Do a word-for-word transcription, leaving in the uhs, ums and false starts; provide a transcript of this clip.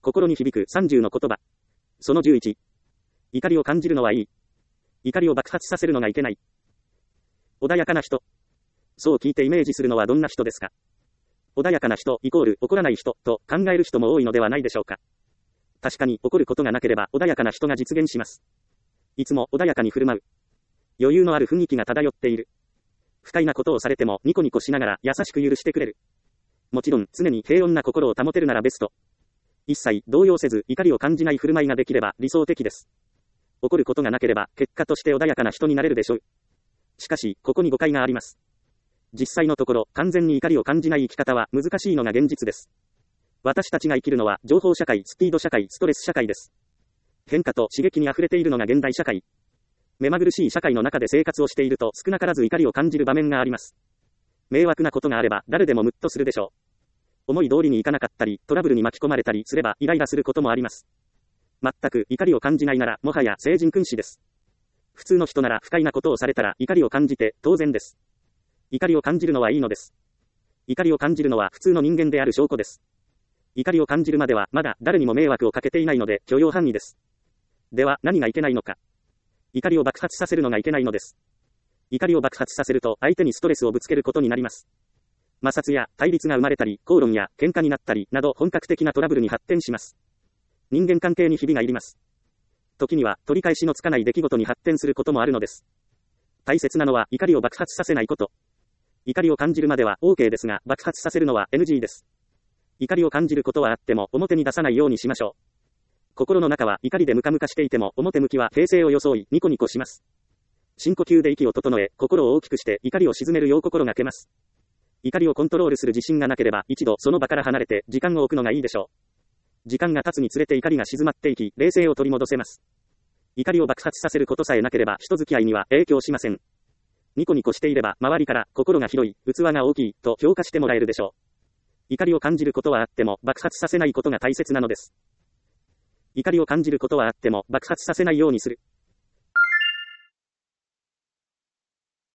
心に響くさんじゅうの言葉。そのじゅういち。怒りを感じるのはいい。怒りを爆発させるのがいけない。穏やかな人。そう聞いてイメージするのはどんな人ですか？穏やかな人イコール怒らない人と考える人も多いのではないでしょうか。確かに怒ることがなければ穏やかな人が実現します。いつも穏やかに振る舞う。余裕のある雰囲気が漂っている。不快なことをされてもニコニコしながら優しく許してくれる。もちろん常に平穏な心を保てるならベスト。一切動揺せず怒りを感じない振る舞いができれば理想的です。怒ることがなければ結果として穏やかな人になれるでしょう。しかし、ここに誤解があります。実際のところ、完全に怒りを感じない生き方は難しいのが現実です。私たちが生きるのは情報社会、スピード社会、ストレス社会です。変化と刺激に溢れているのが現代社会。目まぐるしい社会の中で生活をしていると少なからず怒りを感じる場面があります。迷惑なことがあれば誰でもムッとするでしょう。思い通りにいかなかったり、トラブルに巻き込まれたりすればイライラすることもあります。全く怒りを感じないならもはや聖人君子です。普通の人なら不快なことをされたら怒りを感じて当然です。怒りを感じるのはいいのです。怒りを感じるのは普通の人間である証拠です。怒りを感じるまではまだ誰にも迷惑をかけていないので許容範囲です。では何がいけないのか。怒りを爆発させるのがいけないのです。怒りを爆発させると相手にストレスをぶつけることになります。摩擦や対立が生まれたり、口論や喧嘩になったりなど本格的なトラブルに発展します。人間関係にひびが入ります。時には取り返しのつかない出来事に発展することもあるのです。大切なのは怒りを爆発させないこと。怒りを感じるまでは OK ですが、爆発させるのは エヌジー です。怒りを感じることはあっても表に出さないようにしましょう。心の中は怒りでムカムカしていても表向きは平静を装いニコニコします。深呼吸で息を整え、心を大きくして怒りを鎮めるよう心がけます。怒りをコントロールする自信がなければ一度その場から離れて時間を置くのがいいでしょう。時間が経つにつれて怒りが静まっていき、冷静を取り戻せます。怒りを爆発させることさえなければ人付き合いには影響しません。ニコニコしていれば周りから心が広い、器が大きいと評価してもらえるでしょう。怒りを感じることはあっても爆発させないことが大切なのです。怒りを感じることはあっても爆発させないようにする。